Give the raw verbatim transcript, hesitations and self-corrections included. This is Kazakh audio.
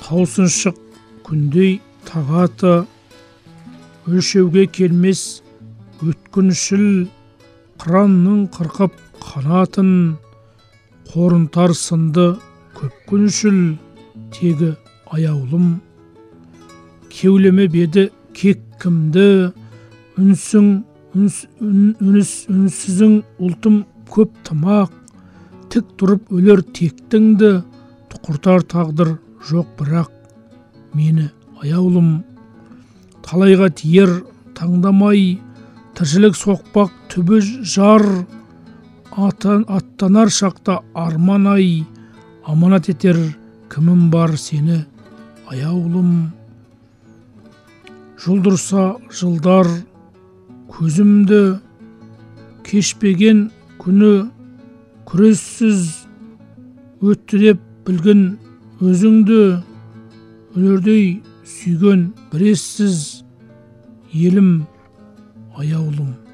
таусыншық күндей тағаты, өлшеуге келмес өткіншіл қыранның қырқып қанатын, қорынтар сынды көп күншіл тегі аяулым. Кеулеме беді кек кімді, үнсің үнс, үн, үніс үнсізің ұлтым көп тымақ, тік тұрып өлер тектіңді, тұқыртар тағдыр жоқ бірақ мені аяулым. Талайға тиер таңдамай, тіршілік соқпақ түбі жар, аттан, аттанар шақта арман-ай, аманат етер кімім бар сені аяулым. Жұлдырса жылдар көзімді, кешпеген күні күрессіз өтті деп білгін өзіңді, өлердей сүйген бір ессіз елім аяулым.